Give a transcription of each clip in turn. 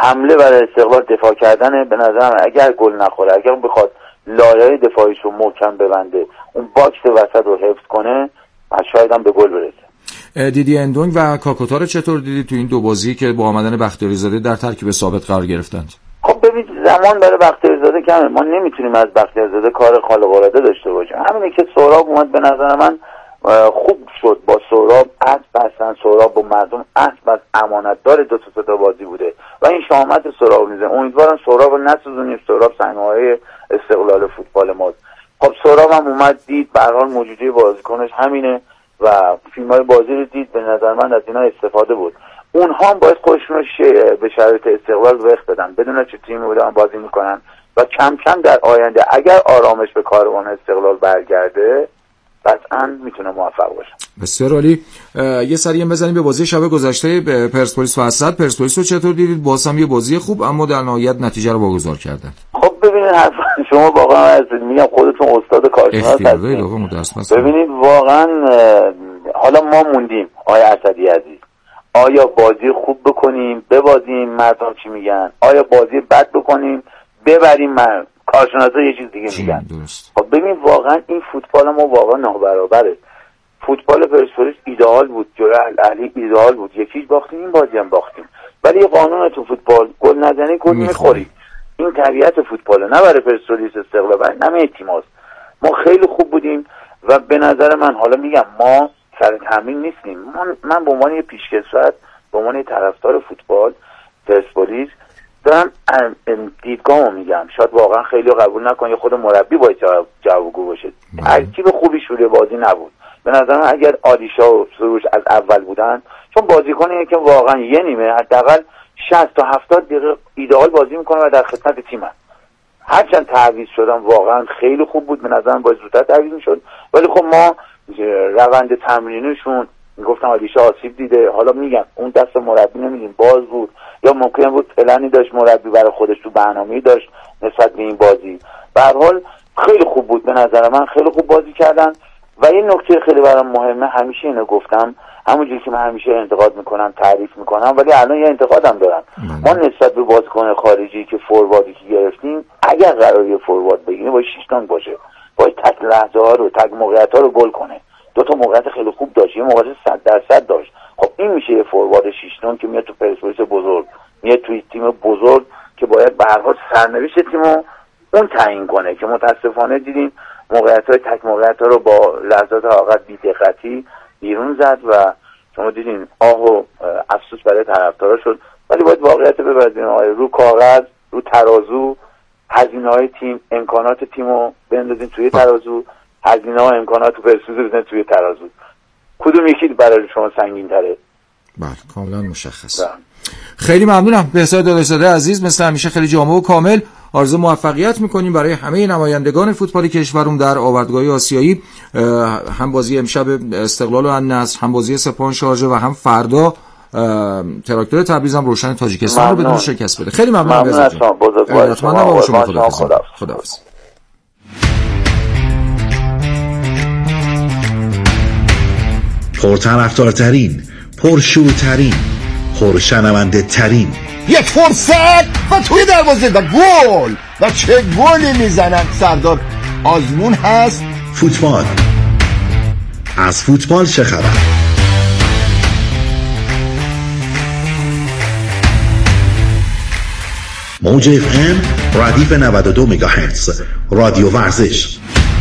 حمله برای استقلال دفاع کردن. به نظرم اگر گل نخوره، اگر بخواد لایه‌های دفاعیش رو محکم ببنده، اون باکس وسط رو حفظ کنه، شاید هم به گل برسه. دیدی اندونگ و کاکوتا رو چطور دیدی تو این دو بازی که با آمدن بختیاری زاده در ترکیب ثابت قرار گرفتند؟ خب ببین زمان برای بختیاری زاده کمه، ما نمیتونیم از بختیاری زاده کار خارق العاده داشته باشیم. همینه که سهراب اومد، به نظر من خوب شد. با سهراب عهد بستن، سهراب با مردم عهد بست، امانتدار دو تا بازی بوده و این شامت سهراب میزنه. امیدوارم سهراب رو نسوزونیم. سهراب صحنه‌های استقلال فوتبال ماست. خب سهراب هم اومد دید، به هر حال موجودی بازیکنش همینه و فیلم‌های بازی رو دید. به نظر من از اینا استفاده بود. اونها هم باید خودشون رو به شرایط استقلال وقت بدن، بدون چه تیمی بودن بازی میکنن و کم کم در آینده اگر آرامش به کاروان استقلال برگرده قطعاً میتونه موفق باشه. بسیار عالی. یه سری بزنیم به بازی شب گذشته پرسپولیس و اسد. پرسپولیس رو چطور دیدید؟ باز هم یه بازی خوب اما در نهایت نتیجه رو واگذار کردن. خب ببینید شما واقعا میگم خودتون استاد کارشناس هستید. ببینید واقعا حالا ما موندیم آیا اسدی عزیز، آیا بازی خوب بکنیم ببازیم مردم چی میگن، آیا بازی بد بکنیم ببریم کارشناسا یه چیز دیگه میگن. خب ببین واقعا این فوتبال ما واقعا نابرابره. فوتبال پرسپولیس ایدئال بود، جلوی الاهلی ایدئال بود، یکیش باختیم، این بازی هم باختیم. ولی یه قانون تو فوتبال، گل نزنی گل میخوری. این طبیعت فوتباله، نه برای پرسپولیس استقلال، برای همه تیم‌هاست. ما خیلی خوب بودیم و به نظر من حالا میگم ما سر تمرین نیستیم. من به عنوان یه پیشکسوت، به عنوان یه طرفدار فوتبال پرسپولیس دارم دیدگاهمو میگم. شاید واقعا خیلی قبول نکن، یا خود مربی باید جوابگو باشه. ترکیب خوبی شروع بازی نبود. به نظر من اگر آلیشا و سروش از اول بودن، چون بازیکنیه که واقعا یه نیمه حداقل 60 تا 70 دقیقه ایدئال بازی میکنه و در خدمت تیمه. هرچند تعویض شدن واقعا خیلی خوب بود، به نظر من باید زودتر تعویض میشد. ولی خب ما روند تمرینیشون میگفتن آلیشا آسیب دیده. حالا میگم اون دست مربی نمیدیم، باز بود یا ممکن بود پلنی داشت مربی برای خودش، تو برنامه‌ای داشت نسبت به این بازی. به هر حال خیلی خوب بود، به نظر من خیلی خوب بازی کردن. و این نکته خیلی برام مهمه، همیشه اینو گفتم، همونجوری که من همیشه انتقاد میکنم تعریف میکنم، ولی الان یه انتقادم دارم. ما نسبت به بازیکن خارجی که فوروردی که گرفتیم، اگر قراره فوروارد بگیریم باید 6 تن باشه، باید تک لحظه ها رو، تک موقعیت ها رو گل کنه. دو تا موقعیت خیلی خوب داشت، یه موقعیت 100% داشت. خب این میشه یه فوروارد 6 تن که میاد تو پرسپولیس بزرگ، میاد توی تیم بزرگ که باید به هر حال سرنوشت تیمو اون تعیین کنه، که متاسفانه دیدیم موقعیت‌های تک موقعیت‌ها رو با لحظات آغاز بی‌دقتی بیرون زد و شما دیدین آه و افسوس برای طرفدارا شد. ولی باید واقعیت ببرید رو کاغذ، رو ترازو، هزینه‌های تیم، امکانات تیمو بندازین توی ترازو، هزینه‌ها و امکانات پرسپولیس بزنید توی ترازو. کدوم یکی برای شما سنگین‌تره؟ بله کاملا مشخص. خیلی ممنونم بهزاد داداش‌زاده عزیز، مثل همیشه خیلی جامع و کامل. آرزو موفقیت میکنیم برای همه نمایندگان فوتبال کشورم در آوردگاه‌های آسیایی، هم بازی امشب استقلال و النصر، هم بازی سپاهان شارژه و هم فردا تراکتور تبریز هم روشن تاجیکستان رو بدون شکست بده. خیلی ممنونم بهزاد جان. ممنونم با شما. خداحافظ. پرطرفدارترین، پرشورترین، پرشنونده ترین، یک فرصت و توی دروازه و گل و چه گلی میزنن سردار آزمون هست. فوتبال، از فوتبال چه خبر؟ موج FM ردیف 92 مگاهرتز، رادیو ورزش.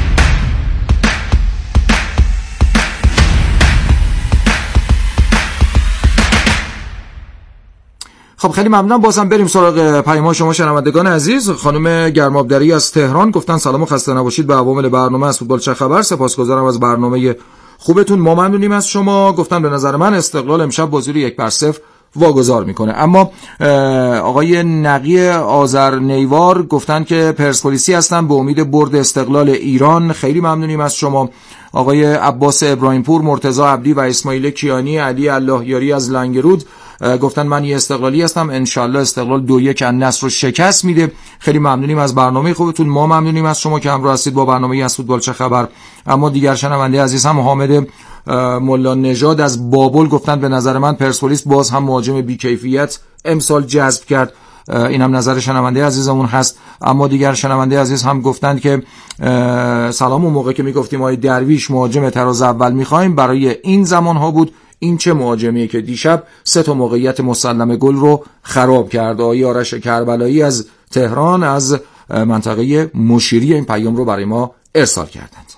خب خیلی ممنونم. بازم بریم سراغ پیام شما شنوندگان عزیز. خانم گرمابدری از تهران گفتن سلام و خسته نباشید به عوامل برنامه از فوتبال چه خبر. سپاسگزارم از برنامه خوبتون، ما ممنونیم از شما. گفتن به نظر من استقلال امشب بازی رو 1-0 واگذار میکنه. اما آقای نقی آذرنیوار گفتن که پرسپولیسی هستن به امید برد استقلال ایران. خیلی ممنونیم از شما. آقای عباس ابراهیمپور، مرتضی عبدی و اسماعیل کیانی، علی اللهیاری از لنگرود گفتن من یه استقلالی هستم، انشالله استقلال 2-1 النصر رو شکست میده. خیلی ممنونیم از برنامه خوبتون، ما ممنونیم از شما که همراه هستید با برنامه از فوتبال چه خبر. اما دیگر شنونده عزیز هم حامد ملا نژاد از بابل گفتن به نظر من پرسپولیس باز هم مهاجم بی‌کیفیت امسال جذب کرد. این هم نظر شنونده عزیزمون هست. اما دیگر شنونده عزیز هم گفتند که سلام، اون موقع که میگفتیم آقای درویش مهاجم تراز اول میخوایم، برای این زمان ها بود. این چه مهاجمیه که دیشب 3 موقعیت مسلم گل رو خراب کرد. آقای آرش کربلایی از تهران از منطقه مشیری این پیام رو برای ما ارسال کردند.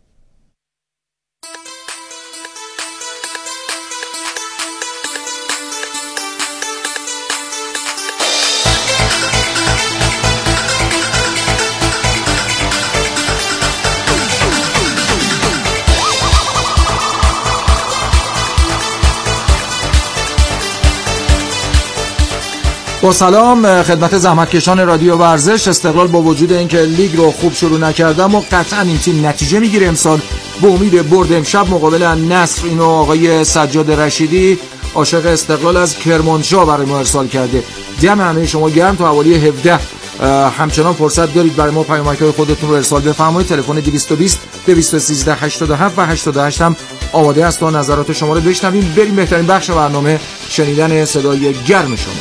با سلام خدمت زحمتکشان رادیو ورزش. استقلال با وجود اینکه لیگ رو خوب شروع نکرده اما قطعا این تیم نتیجه میگیره امسال، به امید برد امشب مقابل النصر. اینو آقای سجاد رشیدی عاشق استقلال از کرمانشاه برای ما ارسال کرده. دم همه شما گرم. تا حوالی 17 همچنان فرصت دارید برای ما پیامک‌های خودتون رو ارسال بفرمایید. تلفن 220 213 87 و 88 هم آماده است تا نظرات شما رو بشنویم. بریم بهترین بخش برنامه، شنیدن صدای گرم شما.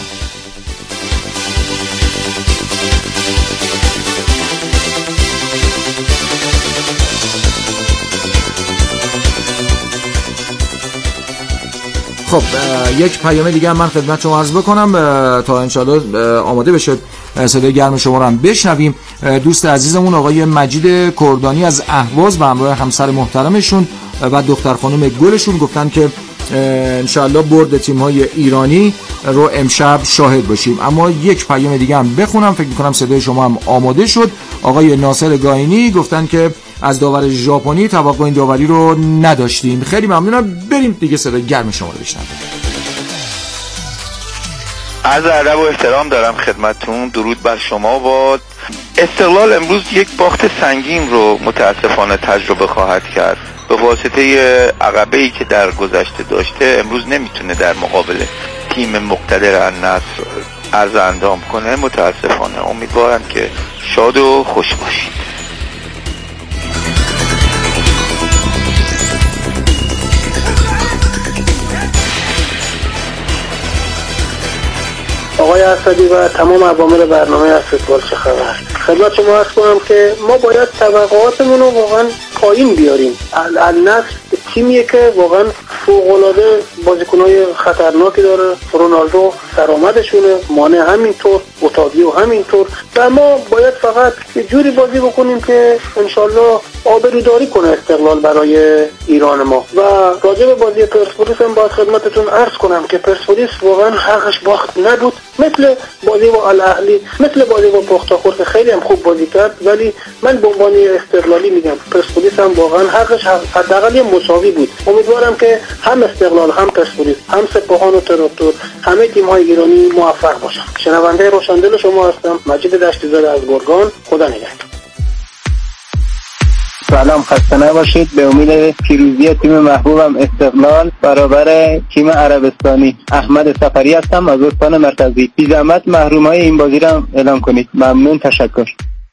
خب یک پیام دیگه هم من خدمت شما عرض بکنم تا انشالله آماده بشه صدای گرم شما رو هم بشنویم. دوست عزیزمون آقای مجید کردانی از اهواز به همراه همسر محترمشون و دختر خانم گلشون گفتن که انشالله برد تیم‌های ایرانی رو امشب شاهد باشیم. اما یک پیام دیگه هم بخونم، فکر می‌کنم صدای شما هم آماده شد. آقای ناصر گاینی گفتن که از داور ژاپنی توقع این داوری رو نداشتیم. خیلی ممنونم. بریم دیگه صدای گرم شما رو بشنویم. عرض ادب و احترام دارم خدمتتون. درود بر شما باد. استقلال امروز یک باخت سنگین رو متاسفانه تجربه خواهد کرد. به واسطه عقبه‌ای که در گذشته داشته امروز نمیتونه در مقابل تیم مقتدر النصر عرض اندام کنه. متاسفانه. امیدوارم که شاد و خوش باشید. آقای اسدی و تمام عوامل برنامه از فوتبال چه خبر، خدمت شما عرض کنم که ما باید توقعاتمون رو واقعا پایین بیاریم. النصر تیمیه که واقعا فوق‌العاده بازیکن‌های خطرناکی داره. رونالدو سرآمدشونه، مانع همینطور، اوتاویو همینطور. و ما باید فقط یه جوری بازی بکنیم که انشالله آبروداری کنه استقلال برای ایران ما. و راجع به بازی پرسپولیس هم باید خدمتتون عرض کنم که پرسپولیس واقعا حقش باخت نبود، مثل بازی با الاهلی، مثل بازی با پختاخور که خیلی هم خوب بازی کرد. ولی من به عنوان استقلالی میگم پرسپولیس هم واقعا حقش حداقل مساوی بود. امیدوارم که هم استقلال هم پرسپولیس هم سپاهان و تراکتور همه تیم‌های ایرانی موفق باشن. شنونده روشندل شما هستم، مجید دشتی‌زاده از گرگان. خدا نگهدار. سلام، خسته نباشید. به امید پیروزی تیم محبوبم استقلال برابر تیم عربستانی. احمد سفری هستم از استان مرکزی. بی زحمت محرومای این بازی را اعلام کنید. ممنون، تشکر.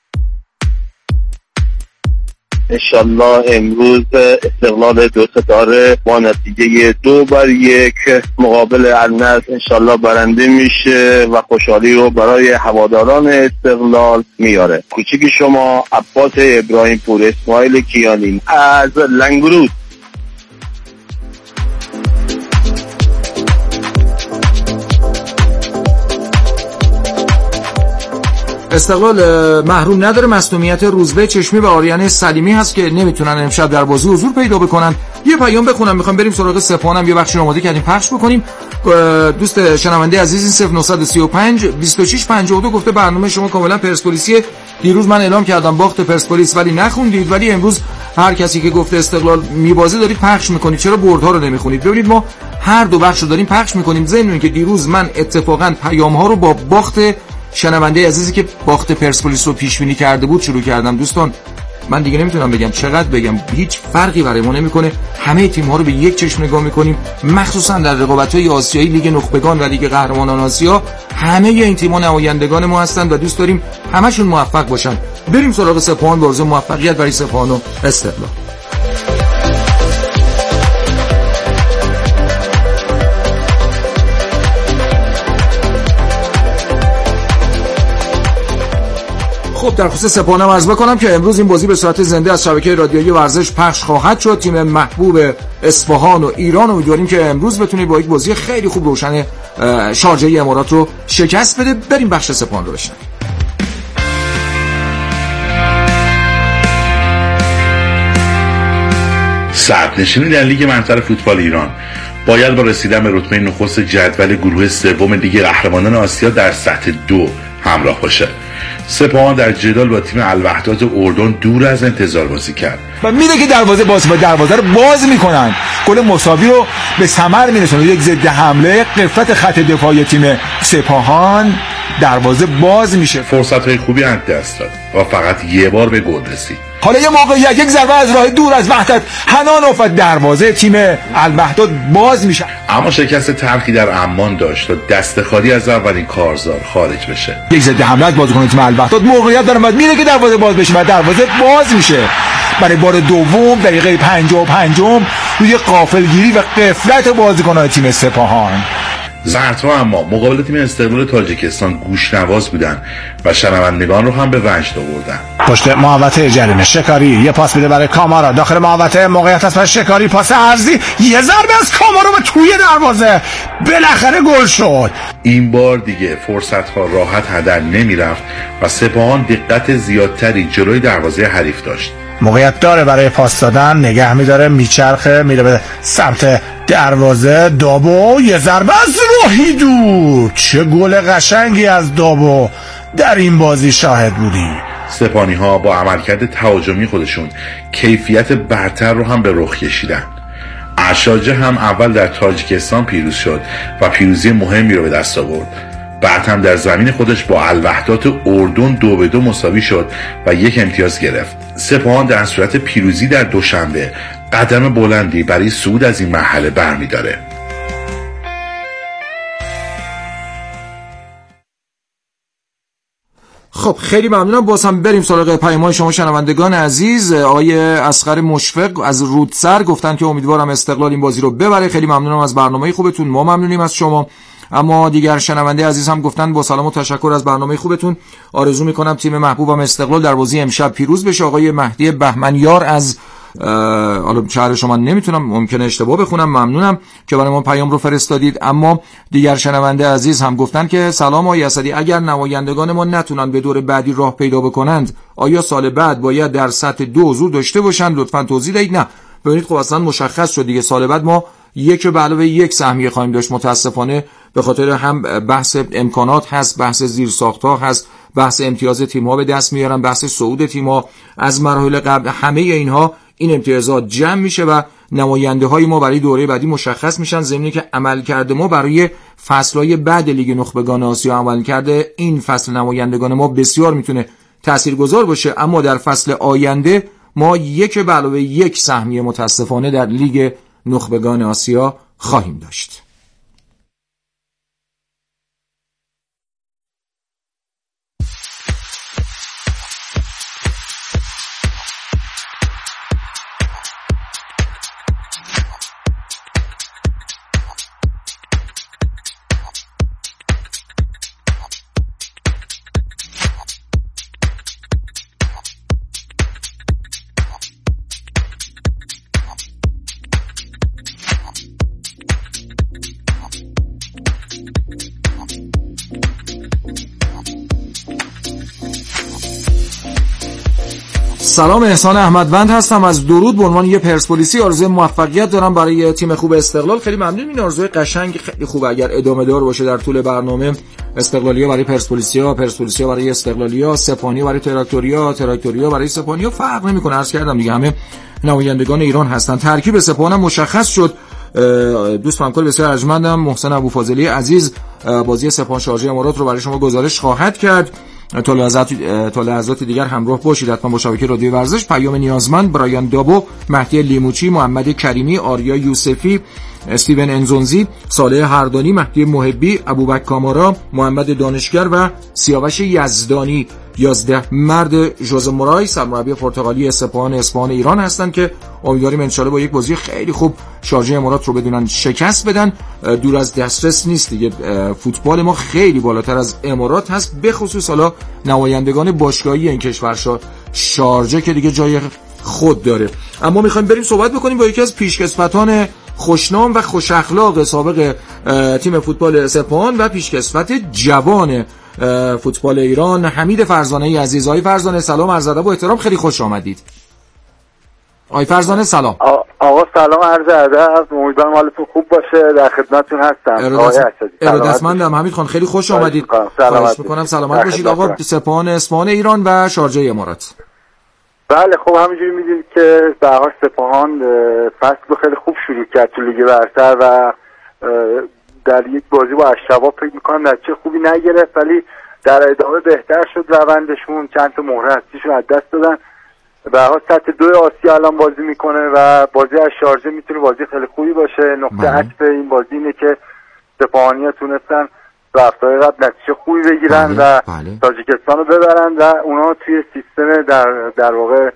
انشالله امروز استقلال 2 ستاره با نتیجه 2-1 مقابل النصر انشالله برنده میشه و خوشحالی رو برای هواداران استقلال میاره. کوچیک شما عباس ابراهیم پور اسماعیل کیانی از لنگرود. استقلال محروم نداره. مصدومیت روزبه چشمی و آریان سلیمی هست که نمیتونن امشب در بازی حضور پیدا بکنن. یه پیام بخونم، میخوام بریم سراغ سپاهانم. یه بخشی آماده کردیم پخش بکنیم. دوست شنونده عزیز 0935 2652 گفته برنامه شما کاملا پرسپولیسیه. دیروز من اعلام کردم باخت پرسپولیس ولی نخوندید، ولی امروز هر کسی که گفته استقلال میبازه دارید پخش میکنید، چرا بردها رو نمیخونید؟ ببینید ما هر دو بخش رو داریم پخش میکنیم. ضمن اینکه دیروز من اتفاقا پیام ها رو با باخت شنونده عزیزی که باخت پرسپولیس رو پیش بینی کرده بود شروع کردم. دوستان من دیگه نمیتونم بگم چقدر بگم، هیچ فرقی برای ما نمیکنه. همه تیم ها رو به یک چشم نگاه میکنیم، مخصوصا در رقابت‌های آسیایی، لیگ نخبگان و لیگ قهرمانان آسیا. همه این تیم ها نمایندگان ما هستند و دوست داریم همشون موفق باشن. بریم سراغ سپاهان، بازی موفقیت برای سپاهان و استقلال. خب در خصوص سپاهان عرض بکنم که امروز این بازی به صورت زنده از شبکه رادیویی ورزش پخش خواهد شد. تیم محبوب اصفهان و ایران، امیدواریم که امروز بتونه با یک بازی خیلی خوب روشن شارجه امارات رو شکست بده. بریم بخش سپاهان رو بشنویم. صدرنشینی در لیگ برتر فوتبال ایران باید با رسیدن به رتبه نخست جدول گروه سوم لیگ قهرمانان آسیا در سطح 2 همراه باشه. سپاهان در جدال با تیم الوحدات اردن دور از انتظار بازی کرد و میره که دروازه رو باز میکنن، گل مساوی رو به ثمر میرسونه. یک ضد حمله قفلت خط دفاعی تیم سپاهان، دروازه باز میشه، فرصت‌های خوبی از دست داد و فقط یه بار به گل رسید. حالا یه موقعیت، یک ضربه از راه دور از وحدت حنان افت، دروازه تیم الوحدات باز میشه. اما شکست تلخی در عمان داشت و دست خالی از اولین کارزار خارج بشه. یک ضد حمله از بازیکن تیم الوحدات موقعیت داره، بعد میره که دروازه باز بشه و دروازه باز میشه. برای بار دوم دقیقه 55 روی غافلگیری و غفلت بازیکنان تیم سپاهان. زرت‌ها اما مقابل تیم استقلال تاجیکستان گوش‌نواز بودن و شنوندگان رو هم به وجد آوردن. پشت محوطه جریمه شکاری یه پاس میده برای کامارا، داخل محوطه موقعیت است برای شکاری، پاس عرضی، یه ضربه از کامارا به توی دروازه، بالاخره گل شد. این بار دیگه فرصت‌ها راحت هدر نمیرفت و سپاهان دقت زیادتری جلوی دروازه حریف داشت. موقعیت داره برای پاس دادن، نگه میداره، میچرخه، میره به سمت دروازه. دابو یه ضربه از روحیدو، چه گل قشنگی از دابو در این بازی شاهد بودی. سپاهانی ها با عملکرد تهاجمی خودشون کیفیت برتر رو هم به رخ کشیدن. ارشاجه هم اول در تاجیکستان پیروز شد و پیروزی مهمی رو به دست آورد. بعد هم در زمین خودش با الوحدات اردن 2-2 مساوی شد و 1 امتیاز گرفت. سپاهان در صورت پیروزی در دوشنبه قدم بلندی برای صعود از این مرحله برمی‌داره. خب خیلی ممنونم. باز هم بریم سراغ پیام‌های شما شنوندگان عزیز. آقای اصغر مشفق از رودسر گفتن که امیدوارم استقلال این بازی رو ببره. خیلی ممنونم از برنامه خوبتون، ما ممنونیم از شما. اما دیگر شنونده عزیز هم گفتن با سلام و تشکر از برنامه خوبتون، آرزو میکنم تیم محبوبم استقلال در بازی امشب پیروز بشه. آقای مهدی بهمنیار از حالا شهر شما نمیتونم، ممکنه اشتباه بخونم، ممنونم که برای ما پیام رو فرستادید. اما دیگر شنونده عزیز هم گفتن که سلام آقای اسدی، اگر نمایندگان ما نتونن به دور بعدی راه پیدا بکنند، آیا سال بعد باید در سطح 2 حضور داشته باشند؟ لطفاً توضیح دهید. نه ببینید، خب اصلا مشخص شد دیگه، سال بعد ما 1 به علاوه 1 سهمیه خواهیم داشت. متاسفانه به خاطر هم بحث امکانات هست، بحث زیرساخت‌ها هست، بحث امتیاز تیم‌ها به دست میارن، بحث صعود تیم‌ها از مراحل قبل، همه اینها این امتیازات جمع میشه و نماینده‌های ما برای دوره بعدی مشخص میشن. ضمن که عملکرد ما برای فصل‌های بعد لیگ نخبگان آسیا، عملکرد این فصل نمایندگان ما بسیار میتونه تاثیرگذار باشه. اما در فصل آینده ما 1 به علاوه 1 سهمیه متاسفانه در لیگ نخبگان آسیا خواهیم داشت. سلام، احسان احمدوند هستم از درود. به عنوان یه پرسپولیسی آرزوی موفقیت دارم برای تیم خوب استقلال. خیلی ممنون، این آرزوی قشنگ خیلی خوبه اگر ادامه دار باشه در طول برنامه. استقلالیا برای پرسپولیسیا، پرسپولیسیا برای استقلالیا، سپاهانیا برای تراکتوریا، تراکتوریا برای سپاهانیا، فرق نمیکنه. عرض کردم دیگه همه نمایندگان ایران هستن. ترکیب سپاهان مشخص شد. دوست همکار بسیار ارجمندم محسن ابوفاضلی عزیز بازی سپاهان شارجه امارات رو برای شما گزارش خواهد کرد. تا لحظات دیگر همراه باشید حتما با شبکه رادیو ورزش. پیام نیازمند، برایان دابو، مهدی لیموچی، محمد کریمی، آریا یوسفی، استیون انزونزی، صالح هردانی، مهدی محبی، ابوبکر کامارا، محمد دانشگر و سیاوش یزدانی 11 مرد ژوزه مورای سرمربی پرتغالی اصفهان ایران هستند که امیدواریم ان شاءالله با یک بازی خیلی خوب شارجه امارات رو بدونن شکست بدن. دور از دسترس نیست دیگه، فوتبال ما خیلی بالاتر از امارات هست، به خصوص حالا نمایندگان باشگاهی این کشور شارجه که دیگه جای خود داره. اما میخوایم بریم صحبت بکنیم با یکی از پیشکسوتان خوشنام و خوش اخلاق سابق تیم فوتبال سپاهان و پیشکسوت جوان فوتبال ایران، حمید فرزانه‌ای عزیز. آقای فرزانه سلام، عرض ادب و احترام، خیلی خوش آمدید. آقای فرزانه سلام. آقا سلام، عرض ادب، امیدوارم حالتون خوب باشه، در خدمتتون هستم. ارادتمندم حمید خان، خیلی خوش آمدید. خواهش می‌کنم سلامت باشید. آقا سپاهان اصفهان ایران و شارجه امارات. بله خب همینجوری می‌دونید که به هر حال سپاهان فصل رو خیلی خوب شروع کرد تو لیگ برتر و در یک بازی با اشتباه فکر می‌کنم نتیجه خوبی نگرفت، ولی در ادامه بهتر شد روندشون، چند تا مهره هستیشون از دست دادن. به هر حال سطح 2 آسیا الان بازی میکنه و بازی از شارجه میتونه بازی خیلی خوبی باشه. نقطه عطف این بازی اینه که سپاهانی‌ها تونستن تو هفته‌های قبل نتیجه خوبی بگیرن و تاجیکستان رو ببرن و اونا توی سیستم در واقع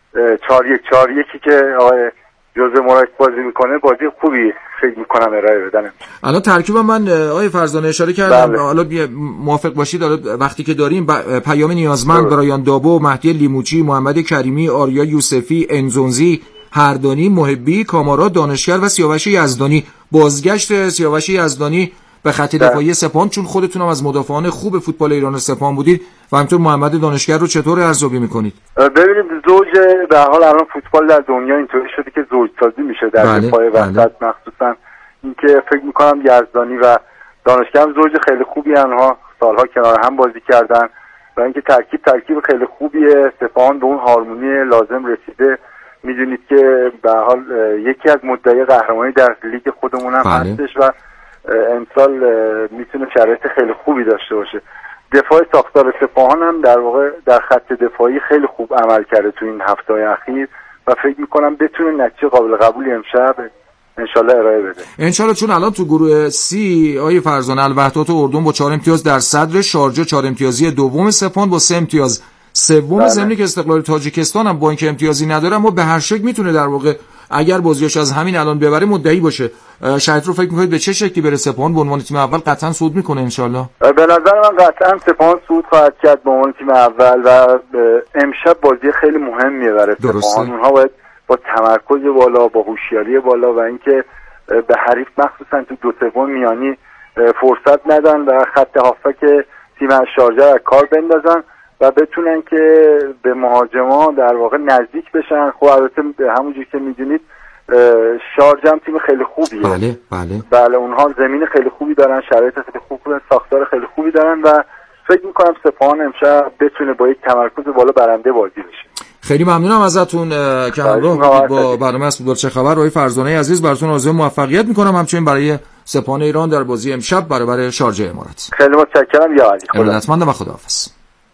4-1-4-1 که آقای جوزه مورایس بازی میکنه بازی خوبی فکر میکنم ارائه بدن. الان ترکیبم من آقای فرزانه اشاره کردم، حالا موافق باشید حالا وقتی که داریم پیام نیازمند، برایان دابو، مهدی لیموچی، محمد کریمی، آریا یوسفی، انزونزی، هردانی، محبی، کامارا، دانشگر و سیاوش یزدانی. بازگشت سیاوش یزدانی به خط دفاعی سپاهان، چون خودتون هم از مدافعان خوب فوتبال ایران و سپاهان بودید و همینطور محمد دانشگر رو چطور ارزیابی میکنید؟ ببینید زوج به هر حال الان فوتبال در دنیا اینطوری شده که زوج سازی میشه در دفاع وسط، مخصوصا اینکه فکر میکنم یزدانی و دانشگر هم زوج خیلی خوبی، آنها سالها کنار هم بازی کردن و اینکه ترکیب خیلی خوبیه. سپاهان به اون هارمونی لازم رسیده. میدونید که به هر حال یکی از مدعی قهرمانی در لیگ خودمون هم هستش و امسال میتونه شرایط خیلی خوبی داشته باشه. دفاع ساختار سپاهان هم در واقع در خط دفاعی خیلی خوب عمل کرده تو این هفته‌های اخیر و فکر میکنم بتونه نتیجه قابل قبولی امشب انشالله ارائه بده. انشالله، چون الان تو گروه سی آیه فرزانه الوحدات اردن با 4 امتیاز در صدر، شارجه 4 امتیازی دوم، سپاهان با 3 امتیاز سوم، ضمن که استقلال تاجیکستان هم با اینکه امتیازی نداره اما به هر شکل میتونه در واقع اگر بازیاش از همین الان ببره مدعی باشه. شاید رو فکر می‌کنید به چه شکلی بره سپاهان به عنوان تیم اول؟ قطعا صعود میکنه انشالله. به نظر من قطعا سپاهان صعود خواهد کرد به عنوان تیم اول و امشب بازی خیلی مهمیه برای سپاهان. اونها باید با تمرکز بالا، با هوشیاری بالا و اینکه به حریف مخصوصا تو 2 سوم میانی فرصت ندن و خط هافک تیم شارجه از کار بندازن و بتونن که به مهاجما در واقع نزدیک بشن. خب البته همونجوری که میدونید شارجه هم تیم خیلی خوبیه. بله اونها زمین خیلی خوبی دارن، شرایط خیلی خوبی، ساختار خیلی خوبی دارن و فکر میکنم سپاهان امشب بتونه با یک تمرکز بالا برنده بازی بشه. خیلی ممنونم ازتون که همراه بودید با برنامه از فوتبال چه خبر. آقای فرزانه عزیز براتون آرزوی موفقیت میکنم، همچنین برای سپاهان ایران در بازی امشب برابر شارجه امارات. خیلی متشکرم. یا علی، ارادتمندم و خداحافظ.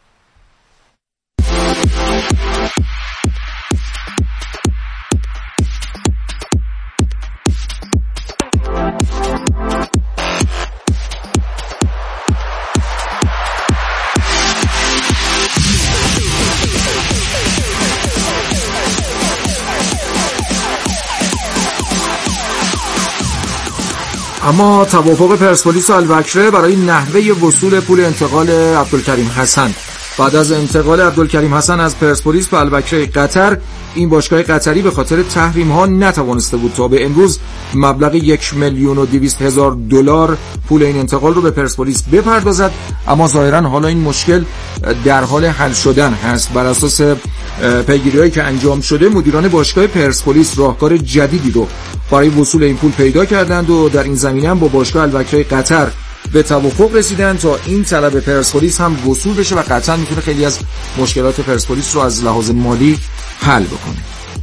اما توافق پرسپولیس و البکره برای نحوه وصول پول انتقال عبدالکریم حسن. بعد از انتقال عبدالکریم حسن از پرسپولیس به البکره قطر، این باشگاه قطری به خاطر تحریم ها نتوانسته بود تا به امروز مبلغ 1,200,000 دلار پول این انتقال رو به پرسپولیس بپردازد، اما ظاهرا حالا این مشکل در حال حل شدن هست. بر اساس پیگیری‌هایی که انجام شده، مدیران باشگاه پرسپولیس راهکار جدیدی رو برای وصول این پول پیدا کردند و در این زمینه هم با باشگاه البکره قطر به توافق رسیدن تا این طلب پرسپولیس هم وصول بشه و قطعا میتونه خیلی از مشکلات پرسپولیس رو از لحاظ مالی حل بکنه.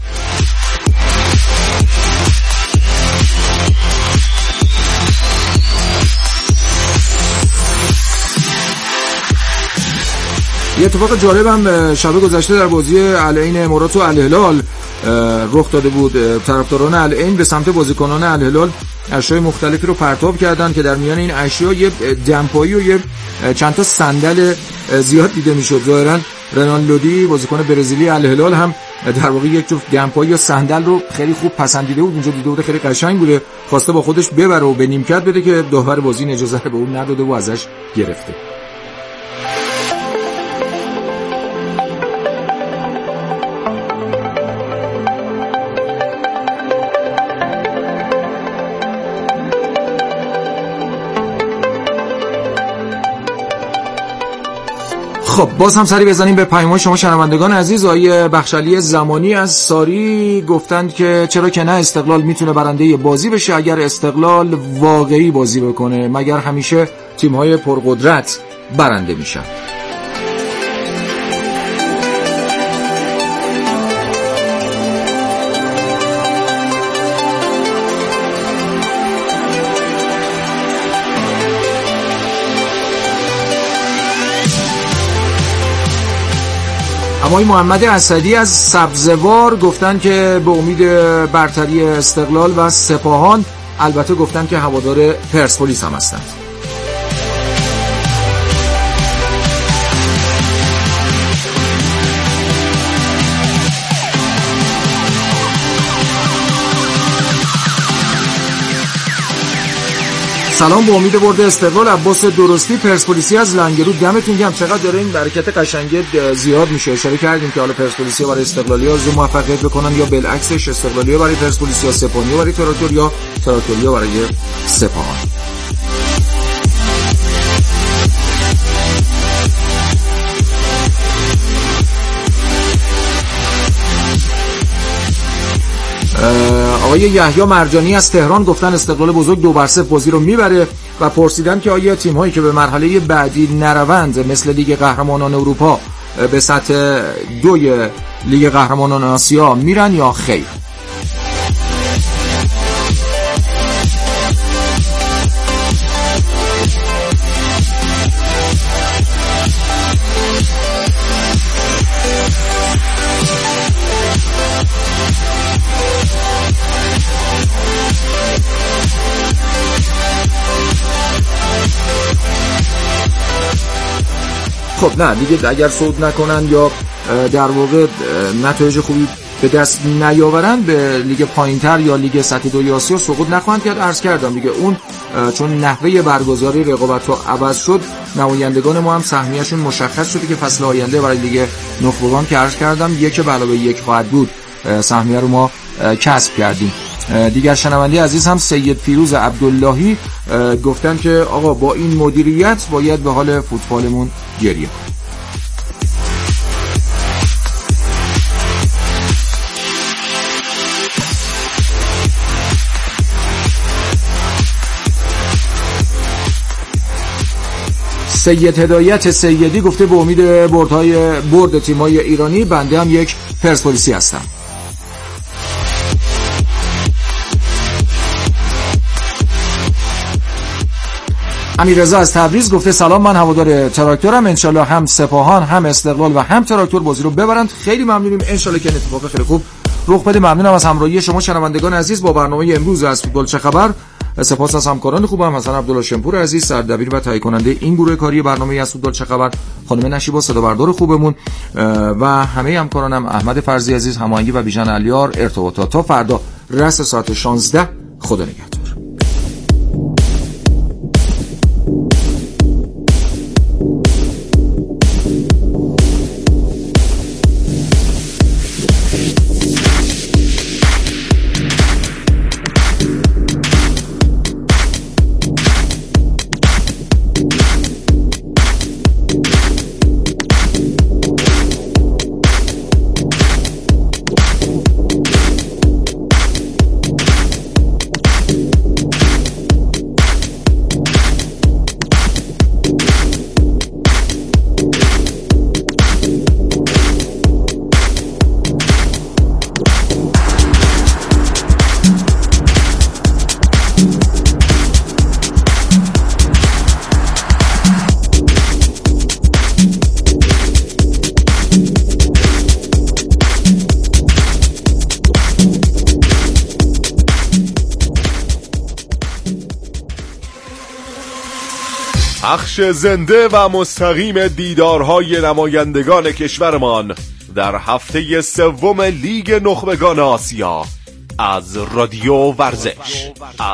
یه اتفاق جالب هم شب گذشته در بازی العین امارات و الهلال رخ داده بود. طرفداران العین به سمت بازیکنان الهلال اشیاء مختلفی رو پرتاب کردن که در میان این اشیاء یه دمپایی و یه چند تا صندل زیاد دیده میشد. ظاهرا رنان لودی بازیکن برزیلی الهلال هم در واقع یک جفت دمپایی یا صندل رو خیلی خوب پسندیده بود. اونجا دیده بود خیلی قشنگ بوده، خواسته با خودش ببره و به نیمکت بده که داور بازی اجازه به اون نداده و ازش گرفته. خب باز هم سری بزنیم به پیام شما شنوندگان عزیز. آقای بخشعلی زمانی از ساری گفتند که چرا که نه، استقلال میتونه برنده بازی بشه اگر استقلال واقعی بازی بکنه، مگر همیشه تیم‌های پرقدرت برنده میشن. آقای محمد اسدی از سبزوار گفتن که به امید برتری استقلال و سپاهان، البته گفتن که هوادار پرسپولیس هم هستند. سلام، به امید برد استقلال. عباس درستی پرسپولیسی از لنگرود. دمتون گرم. چقدر داره این برکت قشنگه زیاد میشه. اشاره کردیم که حالا پرسپولیسی‌ها برای استقلالی‌ها زو موفقیت بکنن یا بالعکسش استقلالی‌ها برای پرسپولیسی‌ها، سپاهانی‌ها برای تراکتور یا تراکتوری‌ها برای سپاهان. آقای یحیی مرجانی از تهران گفتن استقلال بزرگ 2-0 بازی رو میبره و پرسیدن که آیا تیم‌هایی که به مرحله بعدی نروند مثل لیگ قهرمانان اروپا به سطح 2 لیگ قهرمانان آسیا میرن یا خیر. خب نه دیگه، اگر صعود نکنن یا در واقع نتایج خوبی به دست نیاورن به لیگ پایینتر یا لیگ سطح 2 آسیا سقوط نخواهند کرد. عرض کردم دیگه اون چون نحوه برگزاری رقابت‌ها عوض شد، نمایندگان ما هم سهمیه‌شون مشخص شده که فصل آینده برای لیگ نخبگان که عرض کردم 1/1 خواهد بود، سهمیه رو ما کسب کردیم. دیگر شنونده عزیز هم سید فیروز عبداللهی گفتن که آقا با این مدیریت باید به حال فوتبالمون گریه کنیم. سید هدایت سیدی گفته به امید برد تیم‌های ایرانی، بنده هم یک پرسپولیسی هستم. امیررضا از تبریز گفته سلام، من هوادار تراکتورم، انشالله هم سپاهان هم استقلال و هم تراکتور بازی رو ببرند. خیلی ممنونیم، انشالله که اتفاق خیلی خوب رخ بده. ممنونم از همراهی شما شنوندگان عزیز با برنامه امروز از فوتبال چه خبر. سپاس از همکاران خوبم، حسن عبدالله شمپور عزیز سردبیر و تهیه کننده این گروه کاری برنامه از فوتبال چه خبر، خانم نشیبا صدابردار خوبمون و همه همکارانم، احمد فرزی عزیز هماهنگی و بیژن علیار ارتباطات. تا فردا رأس ساعت 16. خدا نگهدار. پخش زنده و مستقیم دیدارهای نمایندگان کشورمان در هفته 3 لیگ نخبگان آسیا از رادیو ورزش.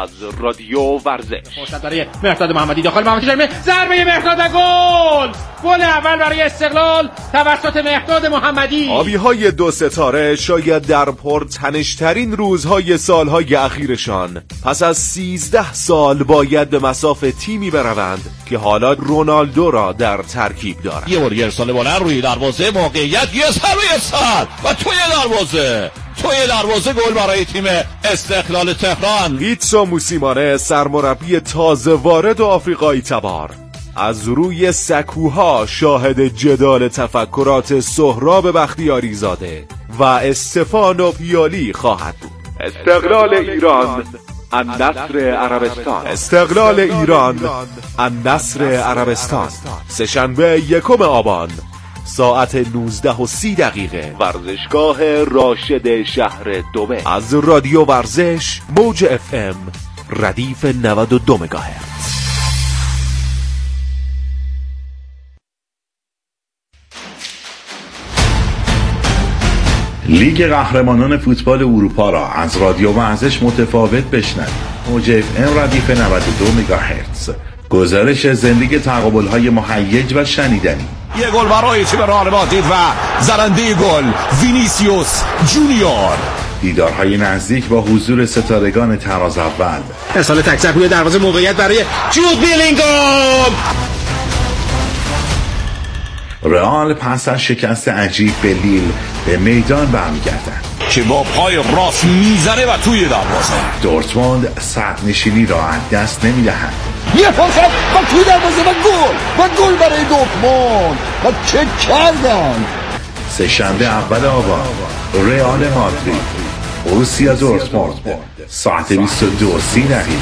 فرصت برای مهرداد محمدی داخل محمدی جرمه، ضربه مهرداد و گل اول برای استقلال توسط مهرداد محمدی. آبی‌های دو ستاره شاید در پرتنش‌ترین روزهای سالهای اخیرشان پس از 13 سال باید به مصاف تیمی بروند که حالا رونالدو را در ترکیب دارد. یه بار ارسال بلند روی دروازه، موقعیت، یه سر و توی دروازه گل برای تیم استقلال تهران. پیتسو موسیمانه سرمربی تازه وارد و آفریقایی تبار از روی سکوها شاهد جدال تفکرات سهراب بختیاری زاده و استفانو پیالی خواهد بود. استقلال ایران النصر عربستان سه‌شنبه 1 آبان ساعت 19:30 ورزشگاه راشد شهر دبی. از رادیو ورزش موج FM ردیف 92 مگاهرتز. لیگ قهرمانان فوتبال اروپا را از رادیو ورزش متفاوت بشنوید. موج FM ردیف 92 مگاهرتز. گزارش زندگی تقابل‌های مهیج و شنیدنی. یه گل برای تیم رئال مادرید و زننده گل وینیسیوس جونیور. دیدارهای نزدیک با حضور ستارگان تراز اول. ارسال تک روی دروازه، موقعیت برای جود بیلینگام. رئال پس از شکست عجیب به لیل به میدان برمیگردند که با پای راست میزنه و توی دروازه. دورتموند صدرنشینی را از دست نمیدهند. یه فرصت و توی دروازه و گل برای دورتموند و چه کردن. سه‌شنبه 1 آبان رئال مادرید بروسیا دورتموند ساعت 22:30.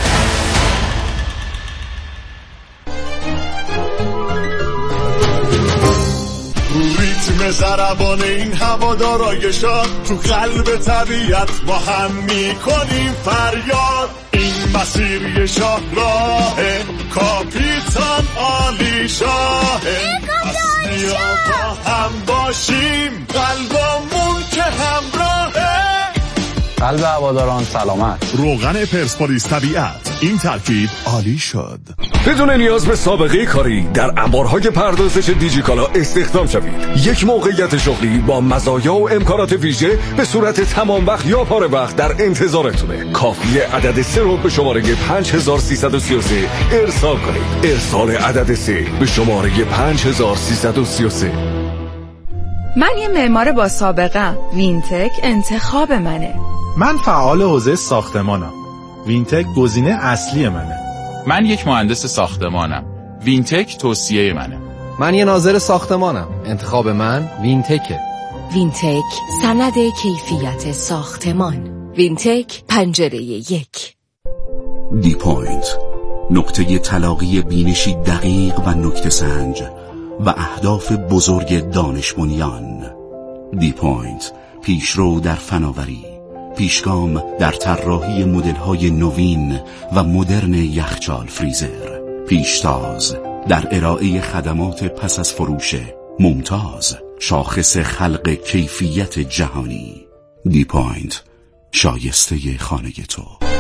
ریتم ضربان این هوادارایشان تو قلب طبیعت با هم میکنیم فریاد. این مسیر یه شاهراه کاپیتان عالی شاهه. پس بیا با هم باشیم قلبمون که همراهه. قلب هواداران سلامت. روغن پرسپولیس طبیعت، این ترکیب عالی شد. بدون نیاز به سابقه کاری در انبارهای پردازش دیجیکالا استخدام شوید. یک موقعیت شغلی با مزایا و امکانات ویژه به صورت تمام وقت یا پاره وقت در انتظارتونه. کافیه عدد 3 رو به شماره 5333 ارسال کنید. ارسال عدد 3 به شماره 5333. من یه معمار با سابقه. وینتک انتخاب منه. من فعال حوزه ساختمانم. وینتک گزینه اصلی منه. من یک مهندس ساختمانم. وینتک توصیه منه. من یه ناظر ساختمانم. انتخاب من وینتکه. وینتک سند کیفیت ساختمان. وینتک پنجره 1. دی پوینت، نقطه تلاقی بینشی دقیق و نکته سنج و اهداف بزرگ دانش بنیان. دی پوینت، پیشرو در فناوری، پیشگام در طراحی مدل‌های نوین و مدرن یخچال فریزر، پیشتاز در ارائه خدمات پس از فروش، ممتاز، شاخص خلق کیفیت جهانی. دی پوینت، شایسته خانه تو.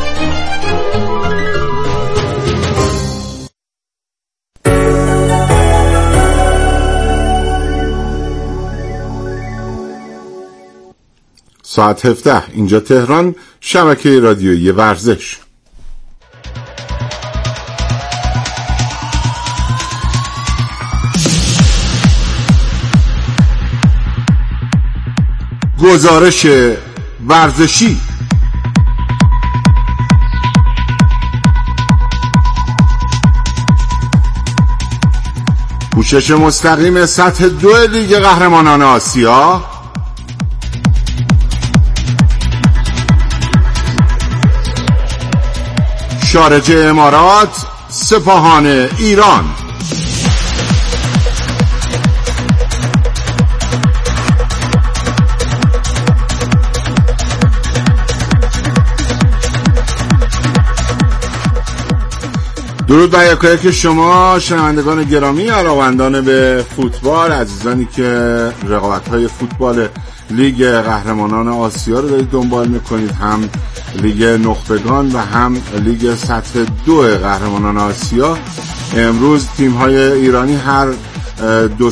ساعت 17 اینجا تهران، شبکه رادیویی ورزش. گزارش ورزشی. پوشش مستقیم سطح 2 لیگ قهرمانان آسیا، شارجه امارات، سپاهان ایران. درود بر یکایک شما شنوندگان گرامی، علاقه‌مندان به فوتبال، عزیزانی که رقابت‌های فوتبال لیگ قهرمانان آسیا رو دارید دنبال میکنید، هم لیگ نخبگان و هم لیگ سطح 2 قهرمانان آسیا. امروز تیم‌های ایرانی هر 2